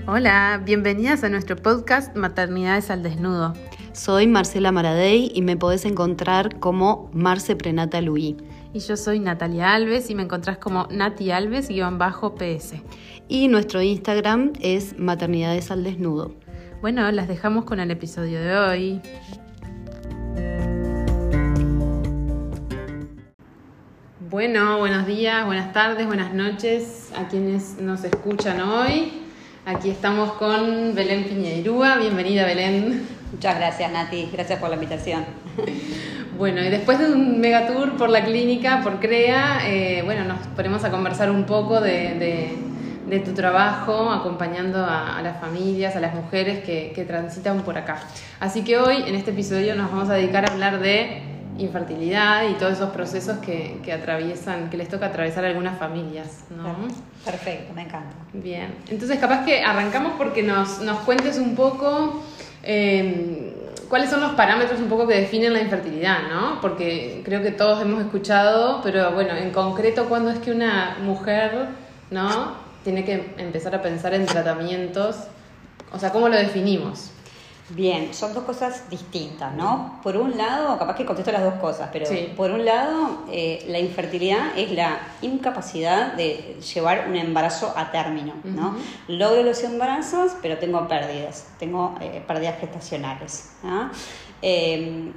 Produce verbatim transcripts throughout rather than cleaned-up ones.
Hola, bienvenidas a nuestro podcast Maternidades al Desnudo. Soy Marcela Maradei y me podés encontrar como Marce Prenatal U I. Y yo soy Natalia Alves y me encontrás como Nati Alves-P S. Y nuestro Instagram es Maternidades al Desnudo. Bueno, las dejamos con el episodio de hoy. Bueno, buenos días, buenas tardes, buenas noches a quienes nos escuchan hoy. Aquí estamos con Belén Piñeirúa. Bienvenida, Belén. Muchas gracias, Nati. Gracias por la invitación. Bueno, y después de un megatour por la clínica, por CREA, eh, bueno, nos ponemos a conversar un poco de, de, de tu trabajo acompañando a, a las familias, a las mujeres que, que transitan por acá. Así que hoy, en este episodio, nos vamos a dedicar a hablar de infertilidad y todos esos procesos que, que atraviesan, que les toca atravesar a algunas familias, ¿no? Perfecto, me encanta. Bien, entonces capaz que arrancamos porque nos, nos cuentes un poco eh, cuáles son los parámetros un poco que definen la infertilidad, ¿no? Porque creo que todos hemos escuchado, pero bueno, en concreto, ¿cuándo es que una mujer, ¿no?, tiene que empezar a pensar en tratamientos? O sea, ¿cómo lo definimos? Bien, son dos cosas distintas, ¿no? Por un lado, capaz que contesto las dos cosas, pero sí. Por un lado, eh, la infertilidad es la incapacidad de llevar un embarazo a término, ¿no? Uh-huh. Logro los embarazos, pero tengo pérdidas, tengo eh, pérdidas gestacionales, ¿no? Eh,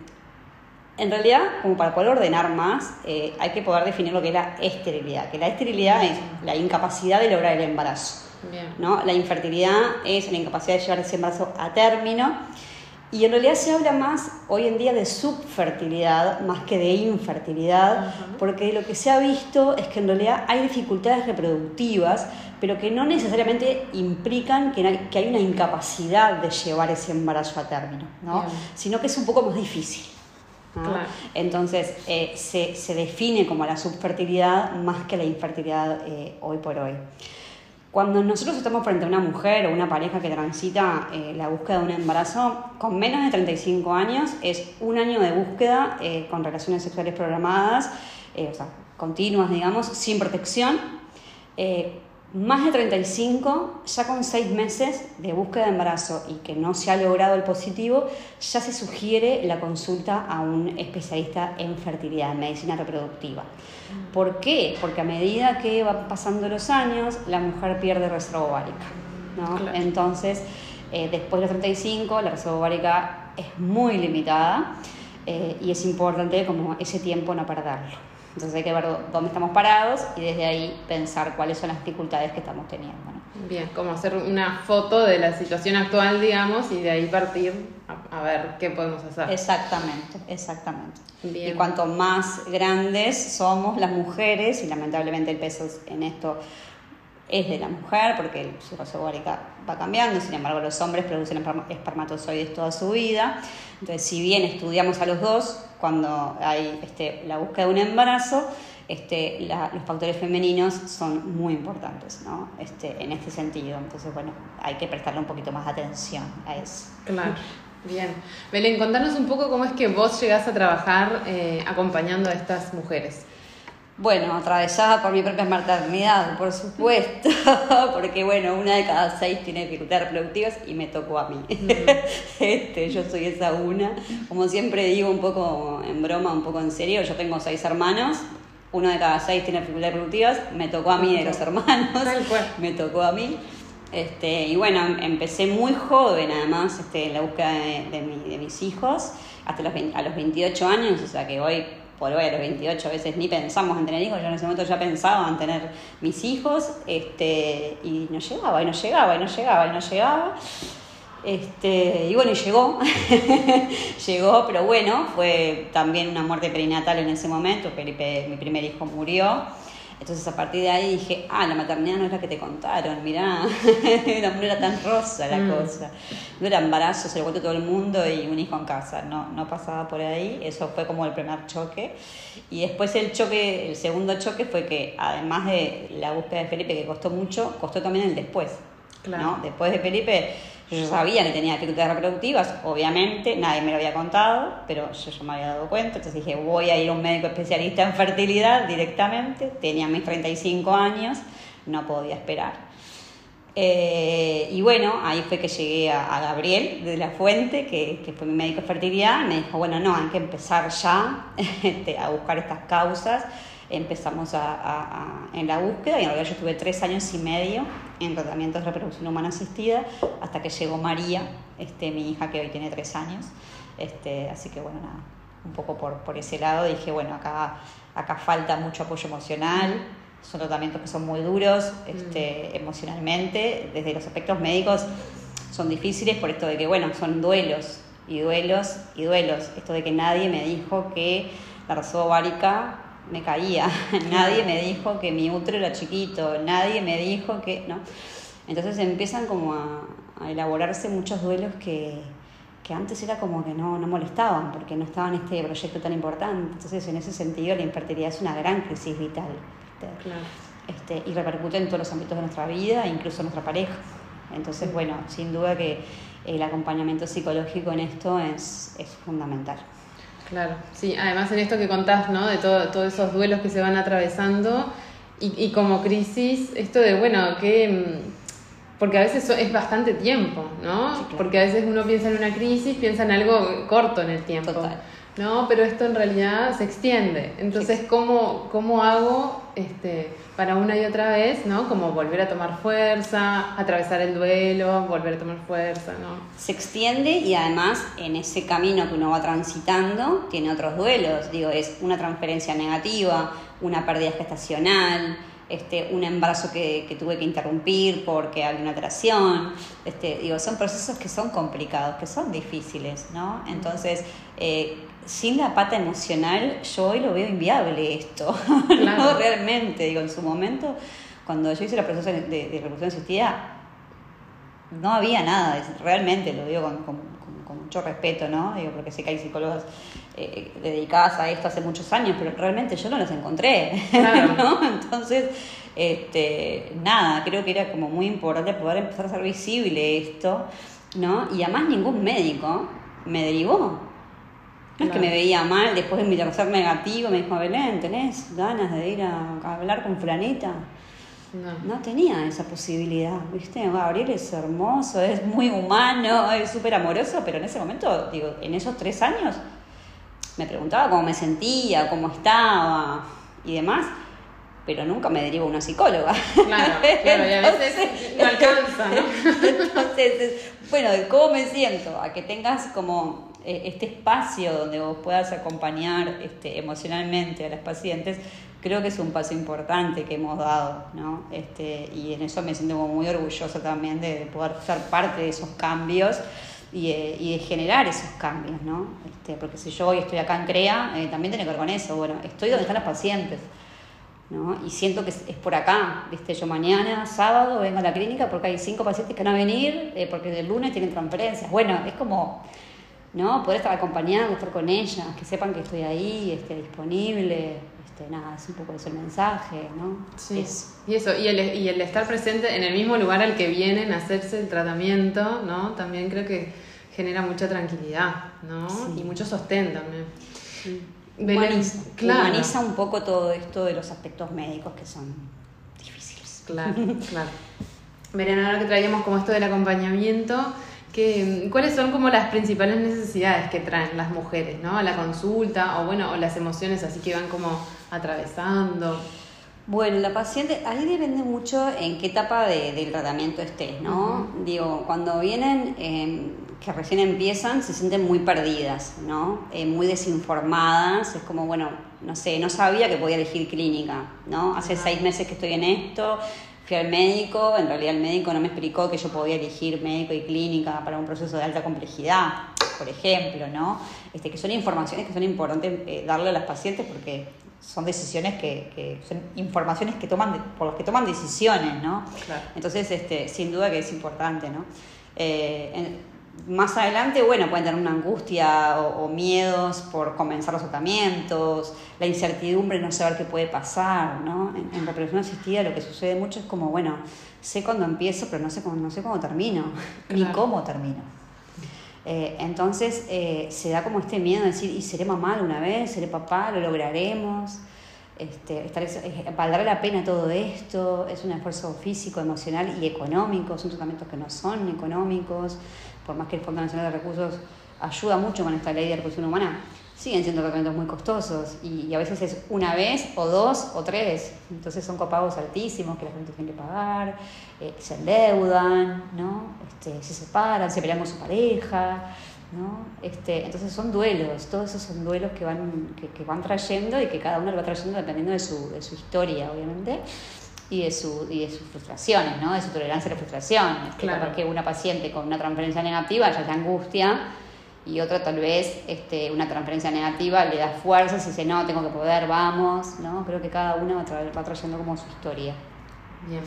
en realidad, como para poder ordenar más, eh, hay que poder definir lo que es la esterilidad, que la esterilidad es la incapacidad de lograr el embarazo. Bien. ¿No? La infertilidad es la incapacidad de llevar ese embarazo a término, y en realidad se habla más hoy en día de subfertilidad más que de infertilidad, uh-huh. porque lo que se ha visto es que en realidad hay dificultades reproductivas, pero que no necesariamente implican que hay, que hay una incapacidad de llevar ese embarazo a término, ¿no? Sino que es un poco más difícil, ¿no? Claro. Entonces eh, se, se define como la subfertilidad más que la infertilidad eh, hoy por hoy. Cuando nosotros estamos frente a una mujer o una pareja que transita eh, la búsqueda de un embarazo, con menos de treinta y cinco años, es un año de búsqueda eh, con relaciones sexuales programadas, eh, o sea, continuas, digamos, sin protección. Eh, más de treinta y cinco, ya con seis meses de búsqueda de embarazo y que no se ha logrado el positivo, ya se sugiere la consulta a un especialista en fertilidad, en medicina reproductiva. ¿Por qué? Porque a medida que van pasando los años, la mujer pierde reserva ovárica, ¿no? Claro. Entonces, eh, después de los treinta y cinco, la reserva ovárica es muy limitada eh, y es importante como ese tiempo no perderlo. Entonces hay que ver dónde estamos parados y desde ahí pensar cuáles son las dificultades que estamos teniendo, ¿no? Bien, como hacer una foto de la situación actual, digamos, y de ahí partir a, a ver qué podemos hacer. Exactamente, exactamente. Bien. Y cuanto más grandes somos las mujeres, y lamentablemente el peso en esto es de la mujer, porque su reserva ovárica va cambiando, sin embargo los hombres producen espermatozoides toda su vida. Entonces, si bien estudiamos a los dos, cuando hay este, la búsqueda de un embarazo, este, la, los factores femeninos son muy importantes, ¿no? Este, en este sentido. Entonces, bueno, hay que prestarle un poquito más atención a eso. Claro. Bien. Belén, contanos un poco cómo es que vos llegás a trabajar eh, acompañando a estas mujeres. Bueno, atravesada por mi propia maternidad, por supuesto, porque bueno, una de cada seis tiene dificultades reproductivas y me tocó a mí. Mm. Este, yo soy esa una. Como siempre digo, un poco en broma, un poco en serio, yo tengo seis hermanos, uno de cada seis tiene dificultades reproductivas, me tocó a mí de los hermanos, Tal cual. me tocó a mí. Este, y bueno, empecé muy joven además este, en la búsqueda de, de, mi, de mis hijos, hasta los veinte, a los veintiocho años, o sea que hoy... por hoy a los veintiocho a veces ni pensamos en tener hijos, yo en ese momento ya pensaba en tener mis hijos, este, y no llegaba, y no llegaba, y no llegaba, y no llegaba, este, y bueno, y llegó, llegó, pero bueno, fue también una muerte perinatal en ese momento, Felipe, mi primer hijo, murió. Entonces a partir de ahí dije, ah, la maternidad no es la que te contaron, mirá, no era tan rosa la mm. cosa, no era embarazo, se lo cuento todo el mundo y un hijo en casa, no, no pasaba por ahí, eso fue como el primer choque. Y después el choque, el segundo choque fue que además de la búsqueda de Felipe, que costó mucho, costó también el después, claro. ¿No? Después de Felipe yo sabía que tenía dificultades reproductivas, obviamente, nadie me lo había contado, pero yo ya me había dado cuenta, entonces dije, voy a ir a un médico especialista en fertilidad directamente, tenía mis treinta y cinco años, no podía esperar. Eh, y bueno, ahí fue que llegué a, a Gabriel de la Fuente, que, que fue mi médico de fertilidad, y me dijo, bueno, no, hay que empezar ya este, a buscar estas causas. Empezamos a, a, a, en la búsqueda, y en realidad yo estuve tres años y medio en tratamientos de reproducción humana asistida, hasta que llegó María, este, mi hija, que hoy tiene tres años. Este, así que bueno, nada, un poco por, por ese lado dije, bueno, acá, acá falta mucho apoyo emocional. Son tratamientos que son muy duros este, mm. emocionalmente, desde los aspectos médicos son difíciles por esto de que, bueno, son duelos y duelos y duelos. Esto de que nadie me dijo que la reserva ovárica me caía, nadie me dijo que mi útero era chiquito, nadie me dijo que, ¿no? Entonces empiezan como a, a elaborarse muchos duelos que, que antes era como que no, no molestaban, porque no estaba en este proyecto tan importante. Entonces, en ese sentido, la infertilidad es una gran crisis vital. Claro. Este, y repercute en todos los ámbitos de nuestra vida, incluso en nuestra pareja. Entonces, bueno, sin duda que el acompañamiento psicológico en esto es, es fundamental. Claro, sí, además en esto que contás, ¿no? De todo, todos esos duelos que se van atravesando y, y como crisis, esto de, bueno, que... Porque a veces es bastante tiempo, ¿no? Sí, claro. Porque a veces uno piensa en una crisis, piensa en algo corto en el tiempo. Total. No, pero esto en realidad se extiende. Entonces, sí. ¿cómo, cómo hago este, para una y otra vez, ¿no? Como volver a tomar fuerza, atravesar el duelo, volver a tomar fuerza, ¿no? Se extiende y además en ese camino que uno va transitando tiene otros duelos. Digo, es una transferencia negativa, una pérdida gestacional, este, un embarazo que, que tuve que interrumpir porque había una alteración. Este, digo, son procesos que son complicados, que son difíciles, ¿no? Entonces, eh, sin la pata emocional, yo hoy lo veo inviable esto. Claro. No, realmente, digo, en su momento, cuando yo hice la proceso de, de, de reproducción asistida, no había nada, realmente lo digo con, con, con, con mucho respeto, ¿no? Digo, porque sé que hay psicólogas eh, dedicadas a esto hace muchos años, pero realmente yo no las encontré, claro. ¿no? Entonces, este, nada, creo que era como muy importante poder empezar a hacer visible esto, ¿no? Y además ningún médico me derivó. No es que me veía mal, después de mi tercer negativo me dijo, Belén, ¿tenés ganas de ir a, a hablar con fulanita? No. No tenía esa posibilidad, ¿viste? Gabriel es hermoso, es muy humano, es súper amoroso, pero en ese momento, digo, en esos tres años, me preguntaba cómo me sentía, cómo estaba y demás, pero nunca me derivó a una psicóloga. Claro, claro, y a veces no alcanza, ¿no? Entonces, bueno, de cómo me siento, a que tengas como este espacio donde vos puedas acompañar este, emocionalmente a las pacientes, creo que es un paso importante que hemos dado, ¿no? Este, y en eso me siento como muy orgullosa también de, de poder ser parte de esos cambios y, eh, y de generar esos cambios, ¿no? Este, porque si yo hoy estoy acá en CREA, eh, también tiene que ver con eso. Bueno, estoy donde están las pacientes, ¿no? Y siento que es, es por acá, ¿viste? Yo mañana, sábado, vengo a la clínica porque hay cinco pacientes que van a venir, eh, porque el lunes tienen transferencias. Bueno, es como... ¿no? Poder estar acompañada, estar con ellas, que sepan que estoy ahí, esté disponible, este, nada, es un poco ese mensaje, ¿no? Sí. Eso. Y eso, y el, y el estar presente en el mismo lugar al que vienen a hacerse el tratamiento, ¿no? También creo que genera mucha tranquilidad, ¿no? Sí. Y mucho sostén también. Sí. Humaniza, claro. Humaniza un poco todo esto de los aspectos médicos que son difíciles. Claro, claro. Belén, ahora que traíamos como esto del acompañamiento, que, ¿cuáles son como las principales necesidades que traen las mujeres, ¿no? A la consulta o bueno, o las emociones así que van como atravesando? Bueno, la paciente, ahí depende mucho en qué etapa de, del tratamiento estés, ¿no? Uh-huh. Digo, cuando vienen, eh, que recién empiezan, se sienten muy perdidas, ¿no? Eh, muy desinformadas, es como, bueno, no sé, no sabía que podía elegir clínica, ¿no? Hace uh-huh. seis meses que estoy en esto, fui al médico, en realidad el médico no me explicó que yo podía elegir médico y clínica para un proceso de alta complejidad, por ejemplo, ¿no? Este, que son informaciones que son importantes eh, darle a las pacientes porque son decisiones que, que son informaciones que toman de, por las que toman decisiones, ¿no? Claro. Entonces, este, sin duda que es importante, ¿no? Eh, en, más adelante, bueno, pueden tener una angustia o, o miedos por comenzar los tratamientos, la incertidumbre, no saber qué puede pasar, ¿no? En, en reproducción asistida lo que sucede mucho es como, bueno, sé cuándo empiezo, pero no sé cuándo, no sé cuándo termino, claro. ni cómo termino. Eh, entonces, eh, se da como este miedo de decir, ¿y seré mamá alguna vez? ¿Seré papá? ¿Lo lograremos? Este, estar, ¿valdrá la pena todo esto? Es un esfuerzo físico, emocional y económico, son tratamientos que no son económicos, por más que el Fondo Nacional de Recursos ayuda mucho con esta ley de recursos humanos, siguen siendo tratamientos muy costosos y, y a veces es una vez o dos o tres, entonces son copagos altísimos que la gente tiene que pagar, eh, se endeudan, ¿no? Este, se separan, se pelean con su pareja, ¿no? Este, entonces son duelos, todos esos son duelos que van, que, que van trayendo y que cada uno lo va trayendo dependiendo de su, de su historia, obviamente, y de, su, y de sus frustraciones, ¿no? De su tolerancia a la frustración. Este, claro. Porque una paciente con una transferencia negativa ya es angustia, y otra tal vez este, una transferencia negativa le da fuerzas y dice, no, tengo que poder, vamos, ¿no? Creo que cada uno va, tra- va trayendo como su historia. Bien.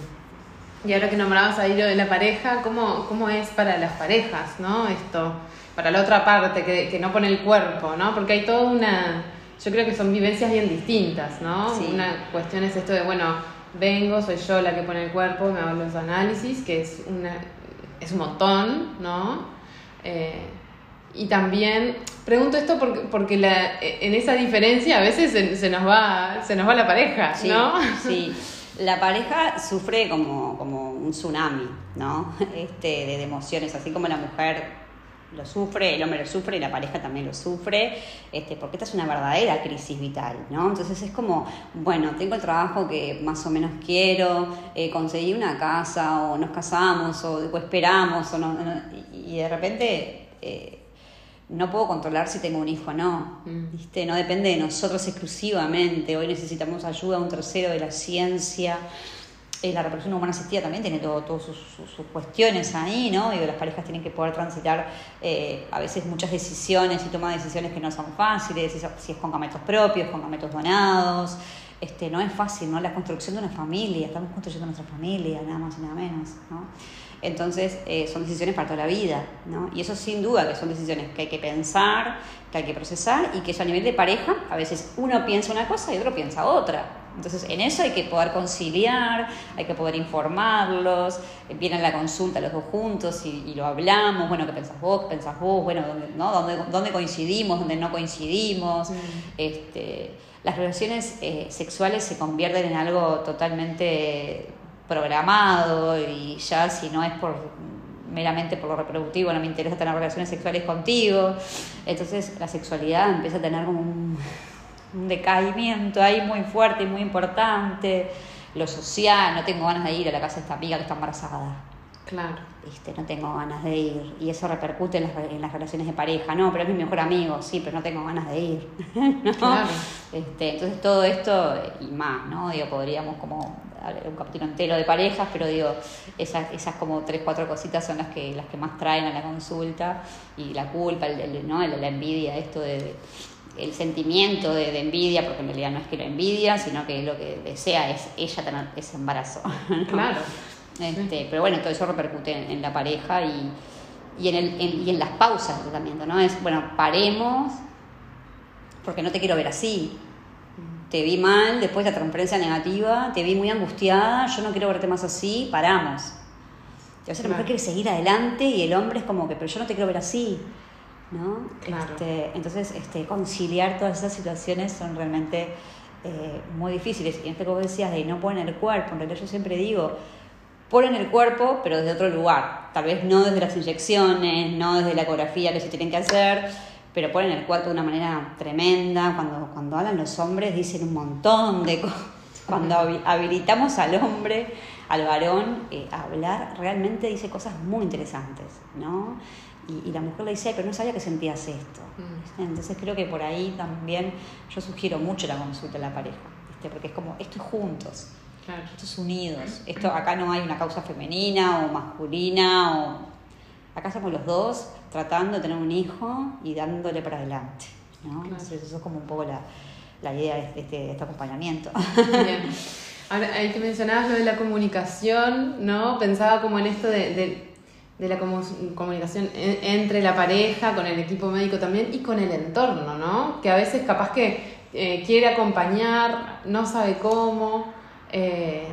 Y ahora que nombrabas ahí lo de la pareja, ¿cómo, cómo es para las parejas, ¿no? Esto, para la otra parte, que, que no pone el cuerpo, ¿no? Porque hay toda una... Yo creo que son vivencias bien distintas, ¿no? Sí. Una cuestión es esto de, bueno, vengo, soy yo la que pone el cuerpo, me hago los análisis, que es, una, es un montón, ¿no? Eh, y también, pregunto esto porque, porque la, en esa diferencia a veces se, se, nos, va, se nos va la pareja, Sí, ¿no? sí. La pareja sufre como, como un tsunami, ¿no? Este, de, de emociones, así como la mujer lo sufre, el hombre lo sufre y la pareja también lo sufre, este, porque esta es una verdadera crisis vital, ¿no? Entonces es como, bueno, tengo el trabajo que más o menos quiero, eh, conseguí una casa, o nos casamos, o, o esperamos, o no, no, y, y de repente eh, no puedo controlar si tengo un hijo o no, Mm. ¿viste? No depende de nosotros exclusivamente, hoy necesitamos ayuda de un tercero, de la ciencia. Eh, la reproducción humana asistida también tiene todas todo sus, sus, sus cuestiones ahí, ¿no? Digo, las parejas tienen que poder transitar eh, a veces muchas decisiones y tomar decisiones que no son fáciles, si, si es con gametos propios, con gametos donados. Este, no es fácil, ¿no? La construcción de una familia, estamos construyendo nuestra familia, nada más y nada menos, ¿no? Entonces, eh, son decisiones para toda la vida, ¿no? Y eso sin duda que son decisiones que hay que pensar, que hay que procesar y que eso a nivel de pareja, a veces uno piensa una cosa y otro piensa otra. Entonces, en eso hay que poder conciliar, hay que poder informarlos, vienen a la consulta los dos juntos y, y lo hablamos, bueno, ¿qué pensás vos? ¿Qué pensás vos? Bueno, ¿dónde, no? ¿Dónde, dónde coincidimos? ¿Dónde no coincidimos? Mm. Este, las relaciones eh, sexuales se convierten en algo totalmente programado y ya si no es por meramente por lo reproductivo, no me interesa tener relaciones sexuales contigo, entonces la sexualidad empieza a tener como un, un decaimiento ahí muy fuerte y muy importante, lo social, no tengo ganas de ir a la casa de esta amiga que está embarazada. Claro. ¿Viste? No tengo ganas de ir. Y eso repercute en las, en las relaciones de pareja. No, pero es mi mejor amigo, sí, pero no tengo ganas de ir. ¿No? Claro. Este, entonces todo esto y más, ¿no? Digo, podríamos como hablar un capítulo entero de parejas, pero digo, esas, esas como tres, cuatro cositas son las que, las que más traen a la consulta. Y la culpa, el, el, ¿no? la, la envidia, esto de, de el sentimiento de, de envidia, porque en realidad no es que lo envidia, sino que lo que desea es ella tener ese embarazo, ¿no? Claro. Este, pero bueno, todo eso repercute en, en la pareja y, y, en el, en, y en las pausas de tratamiento, ¿no? Es, bueno, paremos porque no te quiero ver así. Te vi mal después de la transferencia negativa, te vi muy angustiada, yo no quiero verte más así, paramos. Y a veces la mujer quiere seguir adelante y el hombre es como que, pero yo no te quiero ver así, ¿no? Claro. Este, entonces, este, conciliar todas esas situaciones son realmente eh, muy difíciles. Y en este que vos decías de no poner el cuerpo, en realidad yo siempre digo, ponen el cuerpo, pero desde otro lugar. Tal vez no desde las inyecciones, no desde la ecografía que se tienen que hacer, pero ponen el cuerpo de una manera tremenda. Cuando, cuando hablan los hombres dicen un montón de cosas. Cuando habilitamos al hombre, al varón, eh, a hablar, realmente dice cosas muy interesantes, ¿no? Y, y la mujer le dice, ay, pero no sabía que sentías esto. ¿Viste? Entonces creo que por ahí también yo sugiero mucho la consulta a la pareja, ¿viste? Porque es como, esto es juntos. Claro. Esto es unidos. Esto, acá no hay una causa femenina o masculina. O... Acá somos los dos tratando de tener un hijo y dándole para adelante, ¿no? Claro. Entonces eso es como un poco la, la idea de este, de este acompañamiento. Bien. Ahora, ahí que mencionabas lo de la comunicación, ¿no? Pensaba como en esto de, de, de la comunicación entre la pareja, con el equipo médico también y con el entorno, ¿no? Que a veces capaz que eh, quiere acompañar, no sabe cómo. Eh,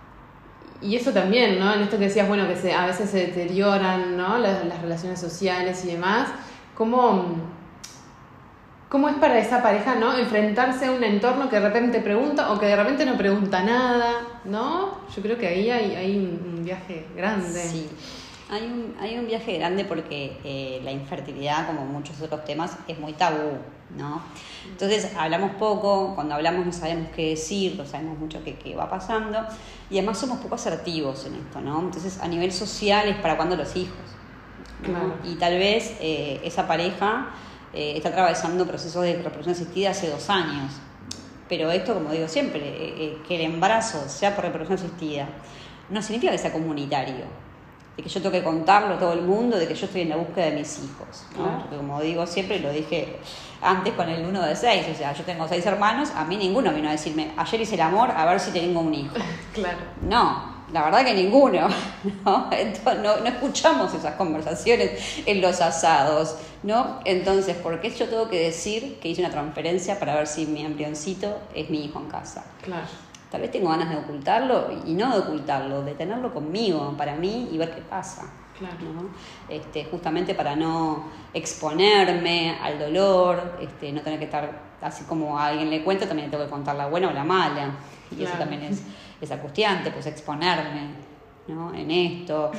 y eso también, ¿no? En esto que decías, bueno, que se, a veces se deterioran, ¿no? Las, las relaciones sociales y demás. ¿Cómo, ¿Cómo es para esa pareja, ¿no? Enfrentarse a un entorno que de repente pregunta o que de repente no pregunta nada, ¿no? Yo creo que ahí hay, hay un viaje grande. Sí, hay un, hay un viaje grande porque eh, la infertilidad, como muchos otros temas, es muy tabú, ¿no? Entonces hablamos poco, cuando hablamos no sabemos qué decir, no sabemos mucho qué, qué va pasando, y además somos poco asertivos en esto, ¿no? Entonces a nivel social es para cuándo los hijos, ¿no? Claro. Y tal vez eh, esa pareja eh, está atravesando procesos de reproducción asistida hace dos años, pero esto, como digo siempre, eh, eh, que el embarazo sea por reproducción asistida no significa que sea comunitario, de que yo tengo que contarlo a todo el mundo, de que yo estoy en la búsqueda de mis hijos, ¿no? Claro. Porque como digo siempre, lo dije antes con el uno de seis, o sea, yo tengo seis hermanos, a mí ninguno vino a decirme, ayer hice el amor, a ver si tengo un hijo. Claro. No, la verdad que ninguno, ¿no? Entonces, no, no escuchamos esas conversaciones en los asados, ¿no? Entonces, ¿por qué yo tengo que decir que hice una transferencia para ver si mi embrioncito es mi hijo en casa? Claro. Tal vez tengo ganas de ocultarlo, y no de ocultarlo, de tenerlo conmigo, para mí, y ver qué pasa. Claro. ¿No? Este, justamente para no exponerme al dolor, este, no tener que estar, así como a alguien le cuento, también le tengo que contar la buena o la mala. Y claro. Eso también es, es angustiante, pues exponerme, ¿no? En esto.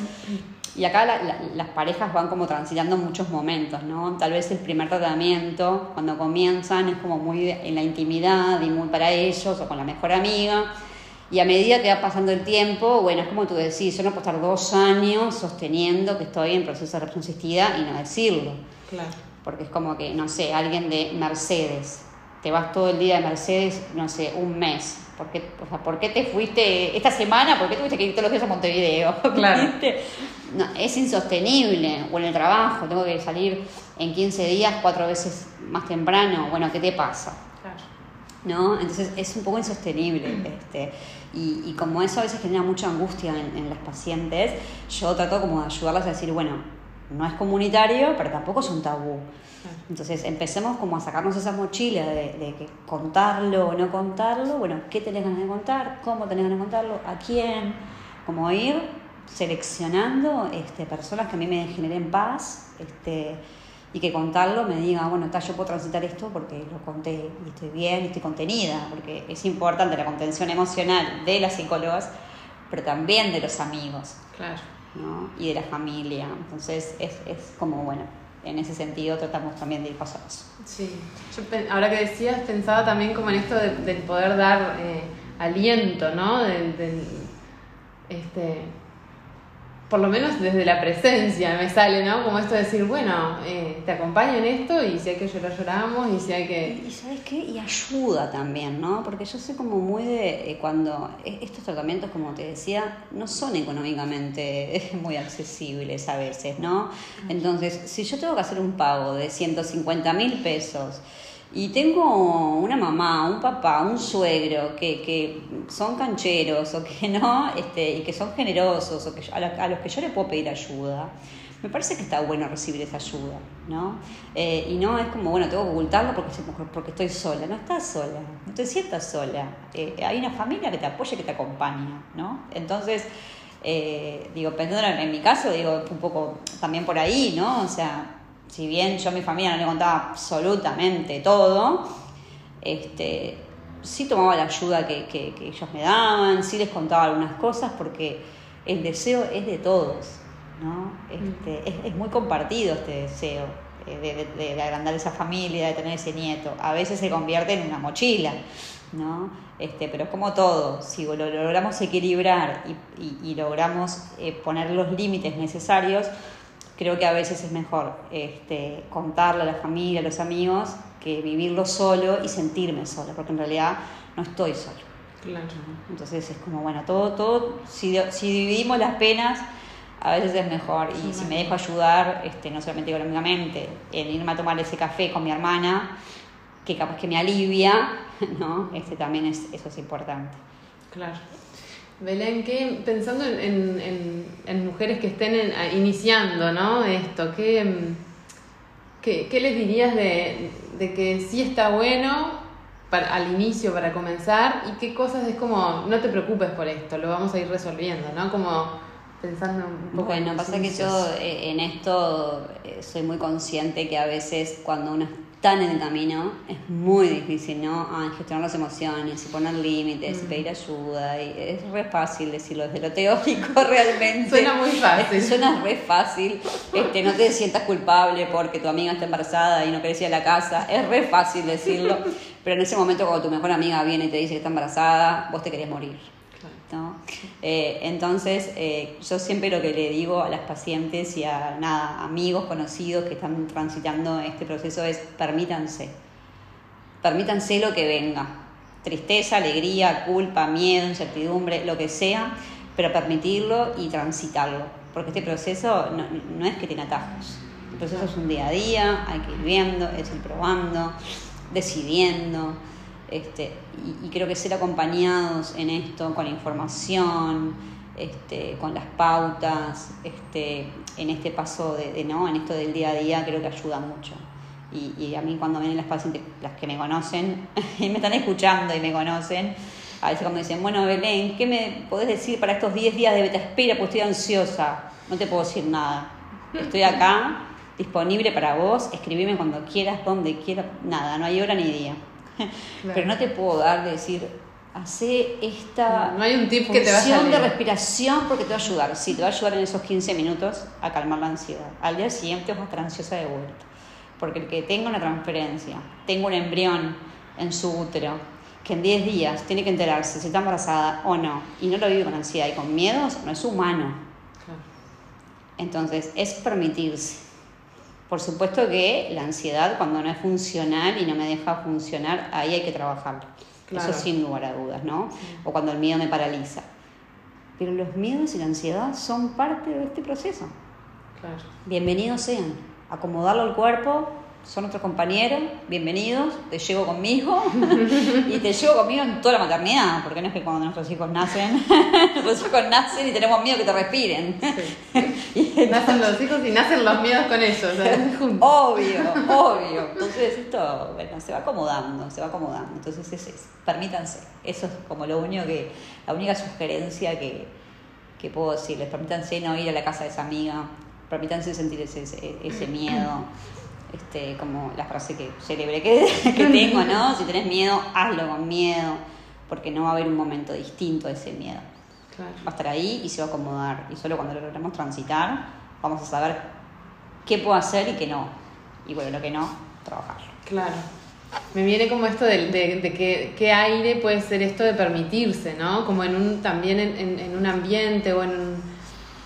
Y acá la, la, las parejas van como transitando muchos momentos, ¿no? Tal vez el primer tratamiento, cuando comienzan, es como muy en la intimidad y muy para ellos, o con la mejor amiga. Y a medida que va pasando el tiempo, bueno, es como tú decís, yo no puedo estar dos años sosteniendo que estoy en proceso de reproducción asistida y no decirlo. Claro. Porque es como que, no sé, alguien de Mercedes, te vas todo el día de Mercedes, no sé, un mes. ¿Por qué, o sea, ¿por qué te fuiste esta semana? ¿Por qué tuviste que ir todos los días a Montevideo? Claro. No, es insostenible. O en el trabajo, tengo que salir en quince días, cuatro veces más temprano. Bueno, ¿qué te pasa? Claro. ¿No? Entonces es un poco insostenible. este y, y como eso a veces genera mucha angustia en, en las pacientes, yo trato como de ayudarlas a decir, bueno, no es comunitario, pero tampoco es un tabú. Entonces empecemos como a sacarnos esa mochila de, de que contarlo o no contarlo. Bueno, ¿qué tenés ganas de contar? ¿Cómo tenés ganas de contarlo? ¿A quién? Como ir seleccionando este, personas que a mí me generen paz, este, y que contarlo me diga, bueno, ta, yo puedo transitar esto porque lo conté y estoy bien y estoy contenida, porque es importante la contención emocional de las psicólogas, pero también de los amigos. Claro. ¿No? Y de la familia. Entonces es, es como, bueno, en ese sentido tratamos también de ir paso a paso. Sí, yo ahora que decías pensaba también como en esto de, de poder dar eh, aliento, ¿no? De, de, este, por lo menos desde la presencia me sale, ¿no? Como esto de decir, bueno, eh, te acompaño en esto y si hay que llorar, lloramos y si hay que... Y, ¿sabes qué? Y ayuda también, ¿no? Porque yo soy como muy de... Eh, cuando estos tratamientos, como te decía, no son económicamente muy accesibles a veces, ¿no? Entonces, si yo tengo que hacer un pago de ciento cincuenta mil pesos y tengo una mamá, un papá, un suegro que, que son cancheros o que no, este, y que son generosos o que yo, a, la, a los que yo le puedo pedir ayuda, me parece que está bueno recibir esa ayuda, ¿no? Eh, y no es como, bueno, tengo que ocultarlo porque, porque estoy sola. No estás sola, no te sientas sola. Eh, hay una familia que te apoya y que te acompaña, ¿no? Entonces, eh, digo, pensando en mi caso, digo, un poco también por ahí, ¿no? O sea, si bien yo a mi familia no le contaba absolutamente todo, este, sí tomaba la ayuda que, que, que ellos me daban, sí les contaba algunas cosas, porque el deseo es de todos, ¿no? Este, es, es muy compartido este deseo de, de, de, de agrandar esa familia, de tener ese nieto. A veces se convierte en una mochila, ¿no? Este, pero es como todo, si lo logramos equilibrar y, y, y logramos eh, poner los límites necesarios, creo que a veces es mejor este, contarle a la familia, a los amigos, que vivirlo solo y sentirme sola, porque en realidad no estoy sola. Claro. Entonces es como, bueno, todo, todo, si, si dividimos las penas, a veces es mejor. Y sí, si me dejo ayudar, este, no solamente económicamente, en irme a tomar ese café con mi hermana, que capaz que me alivia, ¿no? Este, también es, eso es importante. Claro. Belén, ¿qué, pensando en, en, en, en mujeres que estén en, iniciando, ¿no? Esto, ¿qué, qué, qué les dirías de, de que sí está bueno para, al inicio para comenzar y qué cosas es como, no te preocupes por esto, lo vamos a ir resolviendo, ¿no? Como pensando un poco. Bueno, en pasa que yo eh, en esto eh, soy muy consciente que a veces cuando uno tan en el camino, es muy difícil, ¿no? Ah, gestionar las emociones y poner límites y pedir ayuda. Y es re fácil decirlo desde lo teórico realmente. Suena muy fácil. Suena re fácil. Este, no te sientas culpable porque tu amiga está embarazada y no querés ir a la casa. Es re fácil decirlo. Pero en ese momento cuando tu mejor amiga viene y te dice que está embarazada, vos te querés morir. ¿No? Eh, entonces eh, yo siempre lo que le digo a las pacientes y a nada, amigos, conocidos que están transitando este proceso es permítanse permítanse lo que venga, tristeza, alegría, culpa, miedo, incertidumbre, lo que sea, pero permitirlo y transitarlo, porque este proceso no, no es que tiene atajos, el proceso es un día a día, hay que ir viendo, es ir probando, decidiendo. Este, y, y creo que ser acompañados en esto, con la información, este, con las pautas, este, en este paso de, de, ¿no? en esto del día a día, creo que ayuda mucho. Y, y a mí cuando vienen las pacientes, las que me conocen, y me están escuchando y me conocen, a veces cuando dicen, bueno, Belén, ¿qué me podés decir para estos diez días de beta espera? Pues estoy ansiosa. No te puedo decir nada. Estoy acá, disponible para vos, escribime cuando quieras, donde quieras, nada, no hay hora ni día. Claro. Pero no te puedo dar de decir, hace esta no hay un tip que te vaya función de respiración porque te va a ayudar. Sí, te va a ayudar en esos quince minutos a calmar la ansiedad. Al día siguiente vas a estar ansiosa de vuelta. Porque el que tenga una transferencia, tenga un embrión en su útero, que en diez días tiene que enterarse si está embarazada o no, y no lo vive con ansiedad y con miedos, no es humano. Claro. Entonces, es permitirse. Por supuesto que la ansiedad, cuando no es funcional y no me deja funcionar, ahí hay que trabajarlo. Claro. Eso sin lugar a dudas, ¿no? Sí. O cuando el miedo me paraliza. Pero los miedos y la ansiedad son parte de este proceso. Claro. Bienvenidos sean. Acomodarlo al cuerpo, son nuestros compañeros, bienvenidos, te llevo conmigo y te llevo conmigo en toda la maternidad, porque no es que cuando nuestros hijos nacen, nuestros hijos nacen y tenemos miedo que te respiren. Sí. Y nacen los hijos y nacen los miedos con ellos, ¿sabes? Obvio, obvio. Entonces esto, bueno, se va acomodando, se va acomodando. Entonces es, es, permítanse, eso es como lo único que, la única sugerencia que, que puedo decirles, permítanse no ir a la casa de esa amiga, permítanse sentir ese, ese, ese miedo. Este, como la frase que célebre que, que tengo, ¿no? Si tenés miedo, hazlo con miedo, porque no va a haber un momento distinto a ese miedo. Claro. Va a estar ahí y se va a acomodar. Y solo cuando lo logremos transitar, vamos a saber qué puedo hacer y qué no. Y bueno, lo que no, trabajarlo. Claro. Me viene como esto de, de, de que, qué aire puede ser esto de permitirse, ¿no? Como en un, también en, en, en un ambiente o en un...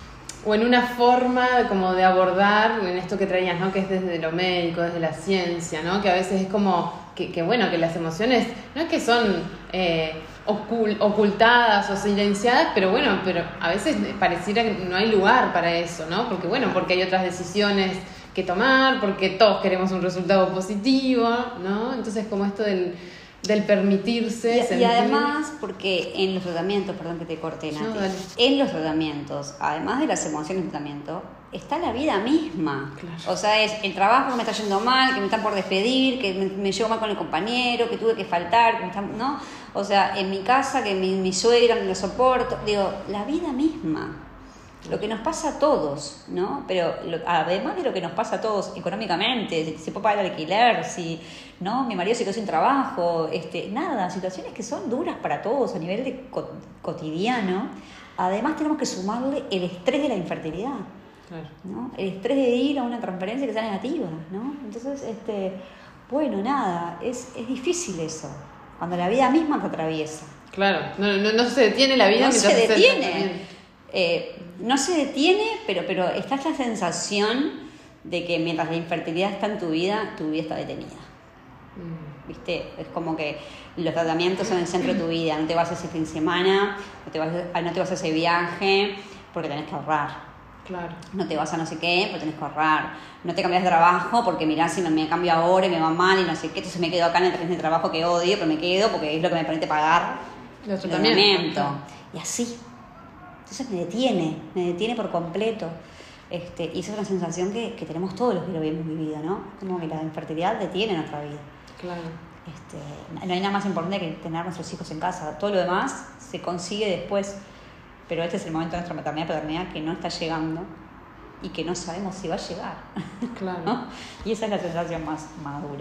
o en una forma como de abordar en esto que traías, ¿no? Que es desde lo médico, desde la ciencia, ¿no? Que a veces es como que, que bueno, que las emociones no es que son eh, ocult, ocultadas o silenciadas, pero bueno, pero a veces pareciera que no hay lugar para eso, ¿no? Porque bueno, porque hay otras decisiones que tomar, porque todos queremos un resultado positivo, ¿no? Entonces como esto del del permitirse. Y, sentir... y además, porque en los tratamientos, perdón que te corté, Nati, no, en los tratamientos, además de las emociones del tratamiento, está la vida misma. Claro. O sea, es el trabajo que me está yendo mal, que me están por despedir, que me, me llevo mal con el compañero, que tuve que faltar, que me están, ¿no? O sea, en mi casa, que mi, mi suegra no lo soporto. Digo, la vida misma. Lo que nos pasa a todos, ¿no? Pero lo, además de lo que nos pasa a todos económicamente, si se puede pagar el alquiler, si no, mi marido se quedó sin trabajo, este, nada, situaciones que son duras para todos a nivel de co- cotidiano. Además tenemos que sumarle el estrés de la infertilidad, claro, ¿no? El estrés de ir a una transferencia que sea negativa, ¿no? Entonces, este, bueno, nada, es, es difícil eso, cuando la vida misma te atraviesa. Claro, no, no, no se detiene la vida. No se detiene. Eh, no se detiene, pero, pero está esta sensación de que mientras la infertilidad está en tu vida, tu vida está detenida. Mm. ¿Viste? Es como que los tratamientos son el centro de tu vida. No te vas a ese fin de semana, no te vas a, no te vas a ese viaje porque tenés que ahorrar. Claro. No te vas a no sé qué porque tenés que ahorrar. No te cambias de trabajo porque mirá si me, me cambio ahora y me va mal y no sé qué. Entonces me quedo acá en el tren de trabajo que odio, pero me quedo porque es lo que me permite pagar el tratamiento. Y así. Entonces me detiene, me detiene por completo. Este, y esa es una sensación que, que tenemos todos los que lo hemos vivido, ¿no? Como que la infertilidad detiene nuestra vida. Claro. Este, no hay nada más importante que tener a nuestros hijos en casa. Todo lo demás se consigue después. Pero este es el momento de nuestra maternidad y paternidad que no está llegando. y que no sabemos si va a llegar. Claro. ¿No? Y esa es la sensación más madura.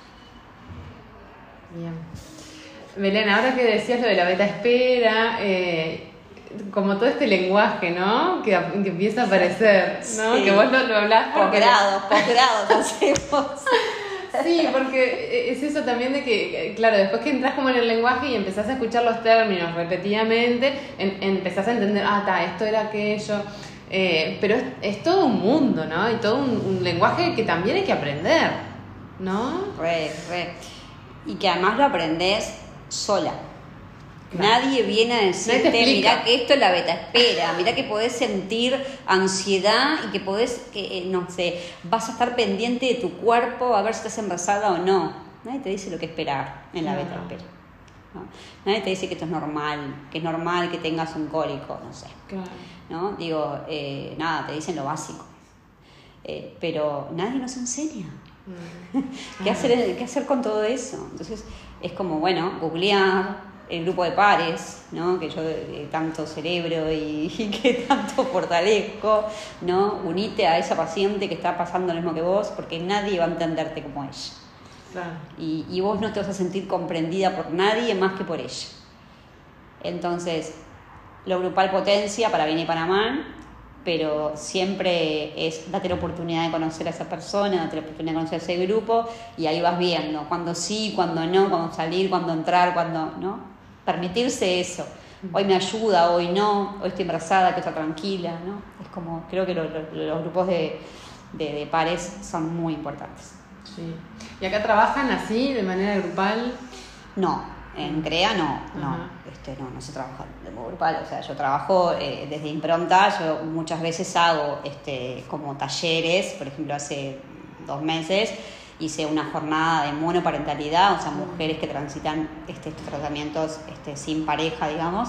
Bien. Belén, ahora que decías lo de la beta espera, eh, como todo este lenguaje, ¿no? Que, que empieza a aparecer, ¿no? Sí. Que vos lo, lo hablás. Porque... Posgrados, posgrados hacemos. Sí, porque es eso también de que, claro, después que entras como en el lenguaje y empezás a escuchar los términos repetidamente, en, empezás a entender, ah, ta, esto era aquello, eh, pero es, es todo un mundo, ¿no? Y todo un, un lenguaje que también hay que aprender, ¿no? Re, re. Y que además lo aprendés sola. Claro. Nadie viene a decirte, mirá que esto es la beta espera, mirá que podés sentir ansiedad y que podés, que, no sé, vas a estar pendiente de tu cuerpo a ver si estás embarazada o no. Nadie te dice lo que esperar en la beta espera. ¿No? Nadie te dice que esto es normal, que es normal que tengas un cólico, no sé. Claro. ¿No? Digo, eh, nada, te dicen lo básico. Eh, pero nadie nos enseña. Mm. ¿Qué, hacer, ¿Qué hacer con todo eso? Entonces es como, bueno, googlear el grupo de pares, ¿no? Que yo eh, tanto celebro y, y que tanto fortalezco, ¿no? Unite a esa paciente que está pasando lo mismo que vos, porque nadie va a entenderte como ella. Claro. Y, y vos no te vas a sentir comprendida por nadie más que por ella. Entonces, lo grupal potencia para bien y para mal, pero siempre es date la oportunidad de conocer a esa persona, date la oportunidad de conocer a ese grupo, y ahí vas viendo cuándo sí, cuándo no, cuándo salir, cuándo entrar, cuándo no. Permitirse eso. Hoy me ayuda, hoy no, hoy estoy embarazada, que está tranquila, ¿no? Es como, creo que lo, lo, los grupos de, de, de pares son muy importantes. Sí. ¿Y acá trabajan así, de manera grupal? No, en CREA no, no, este, no, no se trabaja de modo grupal. O sea, yo trabajo eh, desde impronta, yo muchas veces hago este, como talleres, por ejemplo, hace dos meses hice una jornada de monoparentalidad, o sea, mujeres que transitan este, estos tratamientos este, sin pareja, digamos.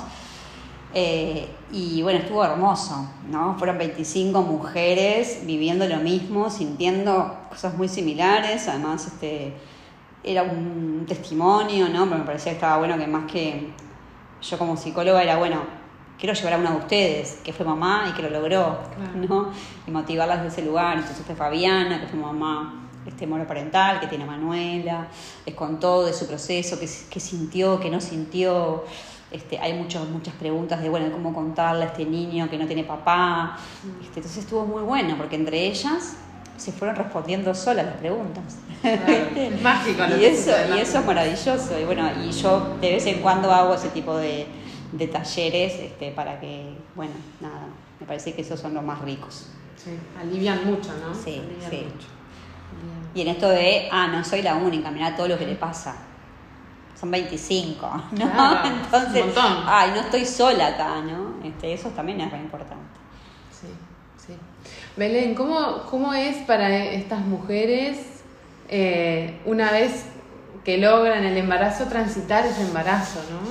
Eh, y bueno, estuvo hermoso, ¿no? Fueron veinticinco mujeres viviendo lo mismo, sintiendo cosas muy similares, además este, era un testimonio, ¿no? Pero me parecía que estaba bueno que más que yo como psicóloga era, bueno, quiero llevar a una de ustedes que fue mamá y que lo logró, claro, ¿no? Y motivarlas desde ese lugar. Entonces fue Fabiana, que fue mamá este monoparental, que tiene a Manuela, les contó de su proceso, qué, qué sintió, qué no sintió. Este, hay muchos, muchas preguntas de, bueno, cómo contarle a este niño que no tiene papá. Este, entonces estuvo muy bueno, porque entre ellas se fueron respondiendo solas las preguntas. Claro, es mágico. y, eso, y eso es maravilloso. Y bueno, y yo de vez en cuando hago ese tipo de, de talleres este, para que, bueno, nada, me parece que esos son los más ricos. Sí, alivian mucho, ¿no? Sí, alivian sí. mucho. Bien. Y en esto de, ah, no soy la única, mirá todo lo que le pasa. Son veinticinco, ¿no? Claro, entonces, un montón. ay, no estoy sola acá, ¿no? Este, eso también es re importante. Sí, sí. Belén, ¿cómo, cómo es para estas mujeres eh, una vez que logran el embarazo transitar ese embarazo, ¿no?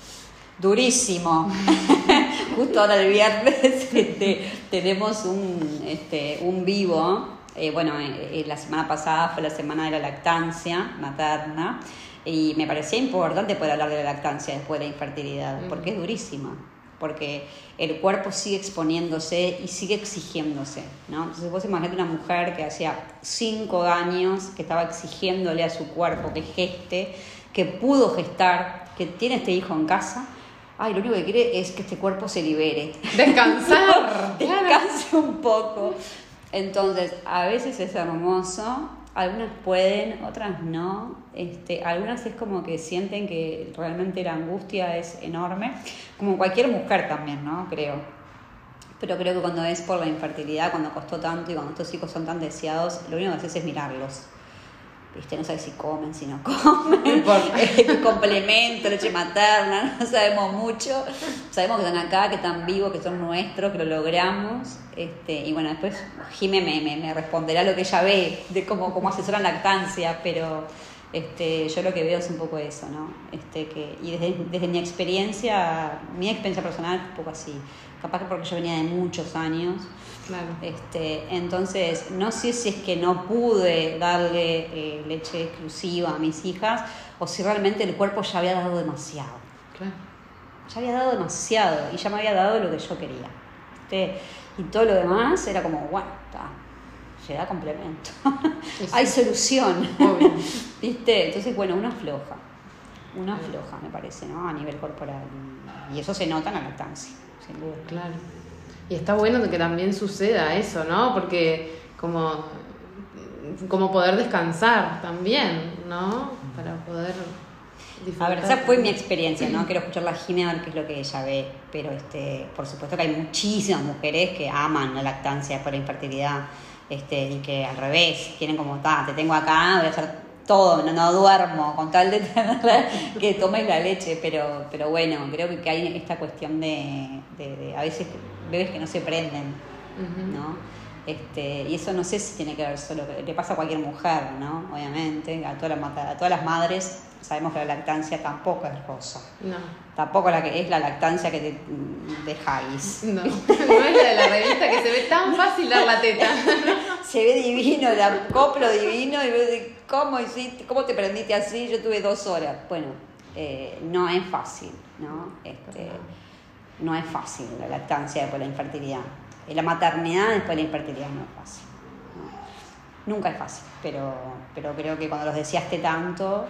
Durísimo. Justo ahora el viernes este, tenemos un, este, un vivo. Eh, bueno, eh, la semana pasada fue la semana de la lactancia materna y me parecía importante poder hablar de la lactancia después de la infertilidad, mm. porque es durísima, porque el cuerpo sigue exponiéndose y sigue exigiéndose, ¿no? Entonces vos imaginate una mujer que hacía cinco años que estaba exigiéndole a su cuerpo que geste, que pudo gestar, que tiene este hijo en casa. Ay, lo único que quiere es que este cuerpo se libere. Descansar. Descanse un poco. Entonces, a veces es hermoso, algunas pueden, otras no. Este, algunas es como que sienten que realmente la angustia es enorme, como cualquier mujer también, ¿no? Creo. Pero creo que cuando es por la infertilidad, cuando costó tanto y cuando estos hijos son tan deseados, lo único que haces es mirarlos. ¿Viste? No sabes si comen, si no comen, qué complemento, leche materna, no sabemos mucho. Sabemos que están acá, que están vivos, que son nuestros, que lo logramos. Este, y bueno, después Jime me, me, me responderá lo que ella ve de cómo, cómo asesoran lactancia, pero este, yo lo que veo es un poco eso, ¿no? Este, que, y desde, desde mi experiencia, mi experiencia personal, un poco así. Capaz que porque yo venía de muchos años. Claro. Este, entonces, no sé si es que no pude darle eh, leche exclusiva a mis hijas o si realmente el cuerpo ya había dado demasiado. Claro. Ya había dado demasiado y ya me había dado lo que yo quería. ¿viste? Y todo lo demás era como, bueno, está, llega complemento. Hay solución, ¿viste? Entonces, bueno, uno afloja, uno afloja, me parece, ¿no? A nivel corporal. Y eso se nota en la lactancia, sin duda. Claro. Y está bueno que también suceda eso, ¿no? Porque como, como poder descansar también, ¿no? Para poder disfrutar. A ver, esa fue mi experiencia, ¿no? Quiero escuchar la Jimena a ver qué es lo que ella ve. Pero este, por supuesto que hay muchísimas mujeres que aman la lactancia por la infertilidad. Este, y que al revés, quieren como, ta, te tengo acá, voy a hacer todo, no, no duermo, con tal de tenerla, que tomes la leche, pero, pero bueno, creo que, que hay esta cuestión de, de, de a veces bebés que no se prenden, uh-huh. ¿no? Este, y eso no sé si tiene que ver solo, le pasa a cualquier mujer, ¿no? Obviamente, a todas las, a todas las madres sabemos que la lactancia tampoco es rosa. No. Tampoco la que es la lactancia que te dejáis. No, no es la de la revista que se ve tan fácil dar la teta. Se ve divino, el acoplo divino, y ves cómo hiciste, cómo te prendiste así, yo tuve dos horas. Bueno, eh, no es fácil, ¿no? Este, no es fácil la lactancia después de la infertilidad. La maternidad después de la infertilidad no es fácil. ¿no? Nunca es fácil, pero, pero creo que cuando los deseaste tanto,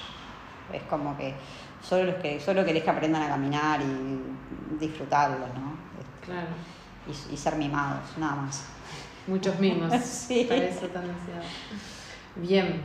es como que solo los que solo querés que aprendan a caminar y disfrutarlo, ¿no? Claro. Y, y ser mimados, nada más. Muchos mimos. Sí. Para eso tan deseado. Bien.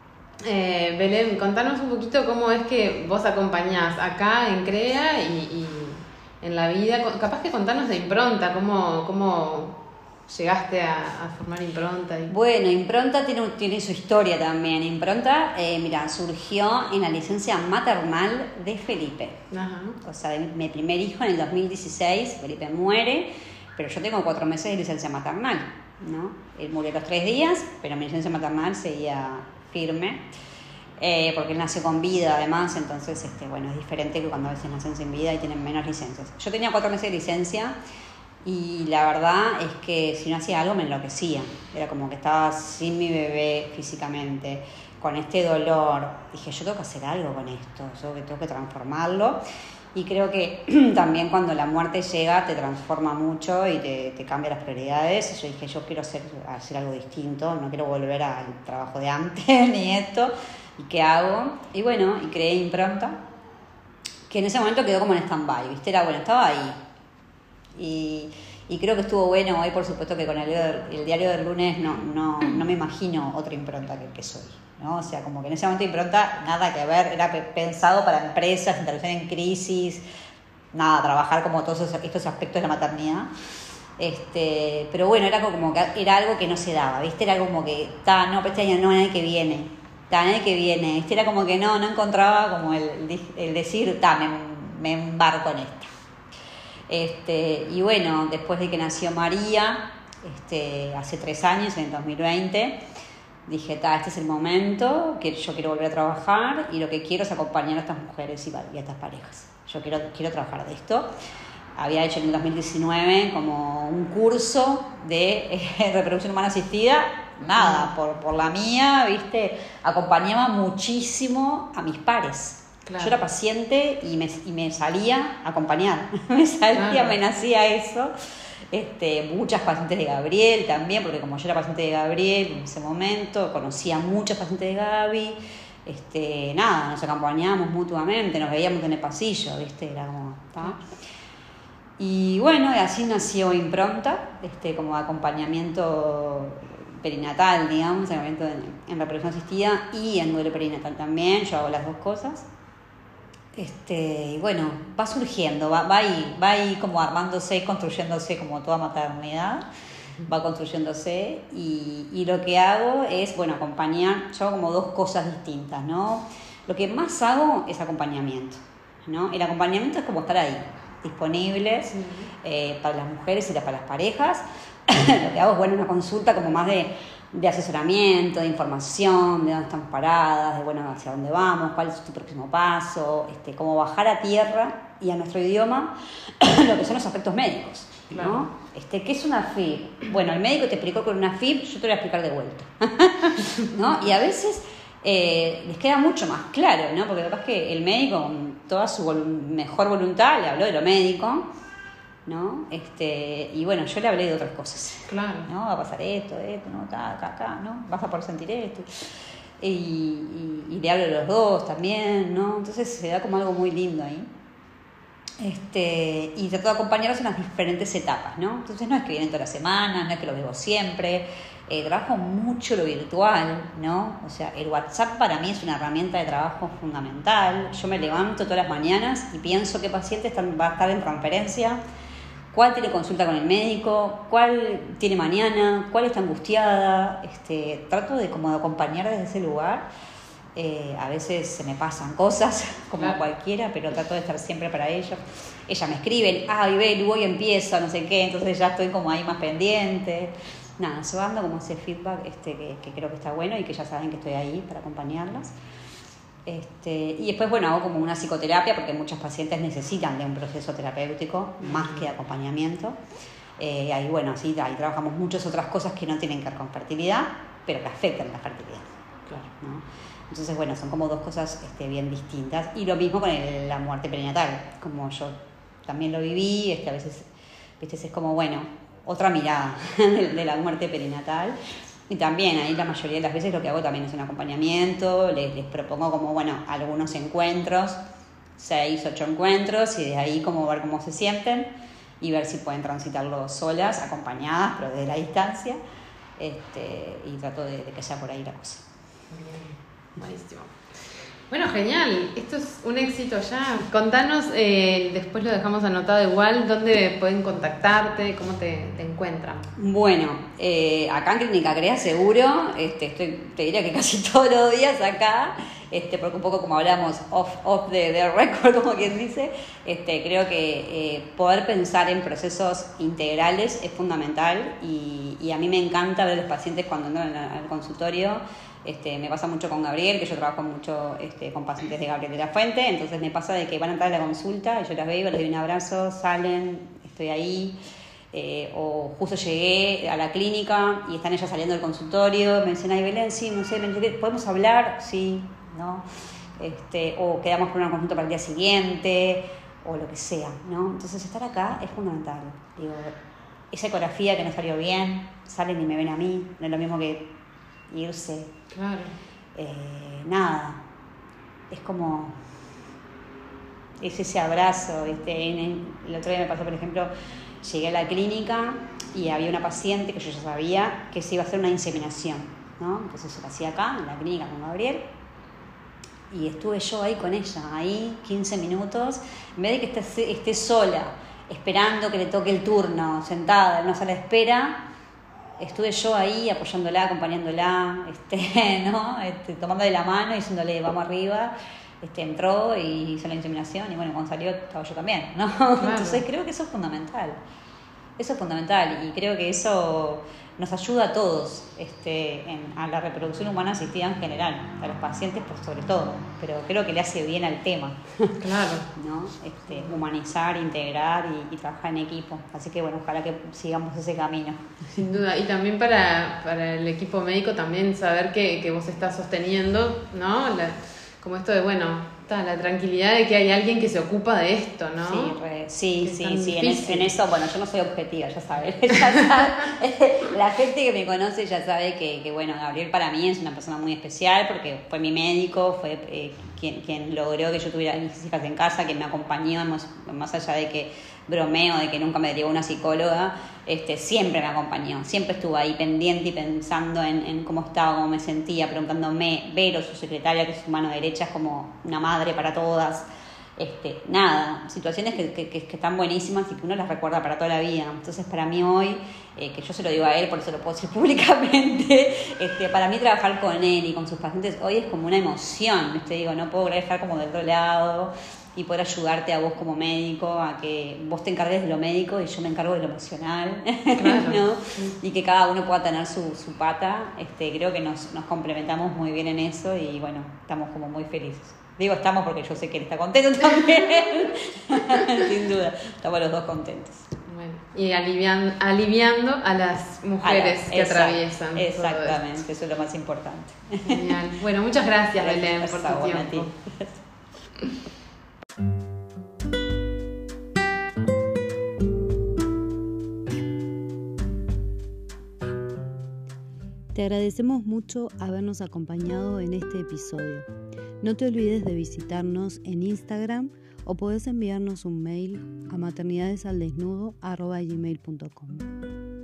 Eh, Belén, contanos un poquito cómo es que vos acompañás acá en CREA y, y en la vida. Capaz que contanos de Impronta, cómo, cómo llegaste a, a formar Impronta. Y... Bueno, Impronta tiene, tiene su historia también. Impronta, eh, mira, surgió en la licencia maternal de Felipe. Ajá. O sea, de mi primer hijo en el dos mil dieciséis, Felipe muere, pero yo tengo cuatro meses de licencia maternal, ¿no? Él murió a los tres días, pero mi licencia maternal seguía firme, eh, porque él nació con vida además, entonces, este, bueno, es diferente que cuando a veces nacen sin vida y tienen menos licencias. Yo tenía cuatro meses de licencia y la verdad es que si no hacía algo me enloquecía, era como que estaba sin mi bebé físicamente, con este dolor. Dije, yo tengo que hacer algo con esto, yo tengo que transformarlo. Y creo que también cuando la muerte llega te transforma mucho y te, te cambia las prioridades. Y yo dije, yo quiero hacer, hacer algo distinto, no quiero volver al trabajo de antes ni esto. ¿Y qué hago? Y bueno, y creé Impronta, que en ese momento quedó como en stand-by, ¿viste? Era bueno, estaba ahí. Y, y creo que estuvo bueno. Hoy, por supuesto, que con el, el diario del lunes no, no, no me imagino otra Impronta que el que soy, ¿no? O sea, como que en ese momento Impronta nada que ver, era pensado para empresas, intervención en crisis, nada, trabajar como todos esos, estos aspectos de la maternidad. Este, pero bueno, era como que era algo que no se daba, ¿viste? Era como que, ta, no, pero este año no, nadie que viene, ta, nadie que viene, ¿viste? Era como que no, no encontraba como el, el decir, ta, me, me embarco en esto. Este, y bueno, después de que nació María, este, hace tres años, en el dos mil veinte, dije, ta, este es el momento, que yo quiero volver a trabajar y lo que quiero es acompañar a estas mujeres y a estas parejas. Yo quiero, quiero trabajar de esto. Había hecho en el dos mil diecinueve como un curso de eh, reproducción humana asistida, nada, por, por la mía, ¿viste? Acompañaba muchísimo a mis pares. Claro. Yo era paciente y me, y me salía a acompañar, me salía, claro. Me nacía eso. Este, muchas pacientes de Gabriel también, porque como yo era paciente de Gabriel en ese momento, conocía a muchas pacientes de Gaby, este, nada, nos acompañábamos mutuamente, nos veíamos en el pasillo, ¿viste? Era como, ¿tá? Y bueno, así nació Impronta, este, como acompañamiento perinatal, digamos, acompañamiento en, en reproducción asistida y en duelo perinatal también, yo hago las dos cosas. Este, y bueno, va surgiendo, va, va, ahí, va ahí como armándose, construyéndose como toda maternidad, va construyéndose y, y lo que hago es, bueno, acompañar, yo hago como dos cosas distintas, ¿no? Lo que más hago es acompañamiento, ¿no? El acompañamiento es como estar ahí, disponibles, sí. eh, para las mujeres y para las parejas. Lo que hago es, bueno, una consulta como más de, de asesoramiento, de información, de dónde están paradas, de, bueno, hacia dónde vamos, cuál es tu próximo paso, este, cómo bajar a tierra y a nuestro idioma lo que son los aspectos médicos, ¿no? Claro. Este, ¿qué es una F I B? Bueno, el médico te explicó con una F I B, yo te voy a explicar de vuelta, ¿no? Y a veces eh, les queda mucho más claro, ¿no? Porque capaz que el médico, con toda su vol- mejor voluntad, le habló de lo médico, ¿no? Este, y bueno, yo le hablé de otras cosas. Claro. ¿No? Va a pasar esto, esto, ¿no? Acá, acá, acá, ¿no? Vas a poder sentir esto. Y, y, y le hablo de los dos también, ¿no? Entonces se da como algo muy lindo ahí. Este, y trato de acompañarlos en las diferentes etapas, ¿no? Entonces no es que vienen todas las semanas, no es que los veo siempre. Eh, trabajo mucho lo virtual, ¿no? O sea, el WhatsApp para mí es una herramienta de trabajo fundamental. Yo me levanto todas las mañanas y pienso qué paciente está, va a estar en transferencia, cuál tiene consulta con el médico, cuál tiene mañana, cuál está angustiada. Este, trato de como de acompañar desde ese lugar. Eh, a veces se me pasan cosas, como claro. cualquiera, pero trato de estar siempre para ellos. Ella me escribe, ay, Belu, hoy empieza, no sé qué, entonces ya estoy como ahí más pendiente. Nada, yo ando como ese feedback este, que, que creo que está bueno y que ya saben que estoy ahí para acompañarlas. Este, y después, bueno, hago como una psicoterapia porque muchas pacientes necesitan de un proceso terapéutico más que de acompañamiento. Eh, ahí, bueno, sí, ahí trabajamos muchas otras cosas que no tienen que ver con fertilidad, pero que afectan la fertilidad. Claro. ¿No? Entonces, bueno, son como dos cosas este, bien distintas. Y lo mismo con el, la muerte perinatal, como yo también lo viví, este, a veces, viste, es como, bueno, otra mirada de, de la muerte perinatal. Y también ahí la mayoría de las veces lo que hago también es un acompañamiento, les, les propongo como, bueno, algunos encuentros, seis, ocho encuentros, y de ahí como ver cómo se sienten y ver si pueden transitarlo solas, acompañadas, pero desde la distancia, este, y trato de, de que sea por ahí la cosa. Bien, buenísimo. Bueno, genial, esto es un éxito ya. Contanos, eh, después lo dejamos anotado igual, ¿dónde pueden contactarte? ¿Cómo te, te encuentran? Bueno, eh, acá en Clínica Crea seguro, este, estoy, te diría que casi todos los días acá, este, porque un poco como hablamos off, off the, the record, como quien dice, este, creo que eh, poder pensar en procesos integrales es fundamental y, y a mí me encanta ver a los pacientes cuando entran al consultorio. Este, me pasa mucho con Gabriel, que yo trabajo mucho este, con pacientes de Gabriel de la Fuente, entonces me pasa de que van a entrar a la consulta y yo las veo, les doy un abrazo, salen, estoy ahí, eh, o justo llegué a la clínica y están ellas saliendo del consultorio, me dicen, ay Belén, sí, no sé, ¿podemos hablar? Sí, ¿no? Este, o quedamos por una consulta para el día siguiente, o lo que sea, ¿no? Entonces estar acá es fundamental. Digo, esa ecografía que no salió bien, salen y me ven a mí, no es lo mismo que irse. Claro. Eh, nada, es como es ese abrazo, ¿viste? En el, el otro día me pasó, por ejemplo, llegué a la clínica y había una paciente que yo ya sabía que se iba a hacer una inseminación, ¿no? Entonces se la hacía acá, en la clínica con Gabriel, y estuve yo ahí con ella, ahí quince minutos, en vez de que esté, esté sola, esperando que le toque el turno, sentada en una sala de espera, estuve yo ahí apoyándola, acompañándola, este, ¿no? Este, tomándole la mano y diciéndole vamos arriba. Este, entró y hizo la inseminación y bueno, cuando salió estaba yo también, ¿no? Claro. Entonces creo que eso es fundamental. Eso es fundamental y creo que eso nos ayuda a todos este, en, a la reproducción humana asistida en general, a los pacientes por sobre todo, pero creo que le hace bien al tema. Claro. ¿No? Este, humanizar, integrar y, y trabajar en equipo. Así que bueno, ojalá que sigamos ese camino. Sin duda. Y también para, para el equipo médico también saber que, que vos estás sosteniendo, ¿no? La, como esto de, bueno, está la tranquilidad de que hay alguien que se ocupa de esto, ¿no? Sí, re, sí, que sí, sí. En, es, en eso, bueno, yo no soy objetiva, ya sabes. Ya sabe, la gente que me conoce ya sabe que, que, bueno, Gabriel para mí es una persona muy especial porque fue mi médico, fue eh, quien, quien logró que yo tuviera mis hijas en casa, quien me acompañó, más, más allá de que bromeo, de que nunca me derivó una psicóloga, este, siempre me acompañó, siempre estuvo ahí pendiente y pensando en, en cómo estaba, cómo me sentía, preguntándome. Vero, su secretaria, que es su mano derecha, es como una madre para todas. Este, nada, situaciones que, que, que están buenísimas y que uno las recuerda para toda la vida. Entonces para mí hoy, eh, que yo se lo digo a él, por eso lo puedo decir públicamente, este, para mí trabajar con él y con sus pacientes hoy es como una emoción, ¿viste? Digo, no puedo creer estar como del otro lado y poder ayudarte a vos como médico, a que vos te encargues de lo médico y yo me encargo de lo emocional, claro. ¿No? Y que cada uno pueda tener su, su pata. Este, creo que nos, nos complementamos muy bien en eso y bueno, estamos como muy felices. Digo estamos porque yo sé que él está contento también, sin duda, estamos los dos contentos. Bueno, y alivian, aliviando a las mujeres a la, que exact, atraviesan. Exactamente, todo esto. Eso es lo más importante. Genial. Bueno, muchas gracias, gracias Belén, por tu tiempo. Te agradecemos mucho habernos acompañado en este episodio. No te olvides de visitarnos en Instagram o podés enviarnos un mail a maternidadesaldesnudo arroba gmail punto com.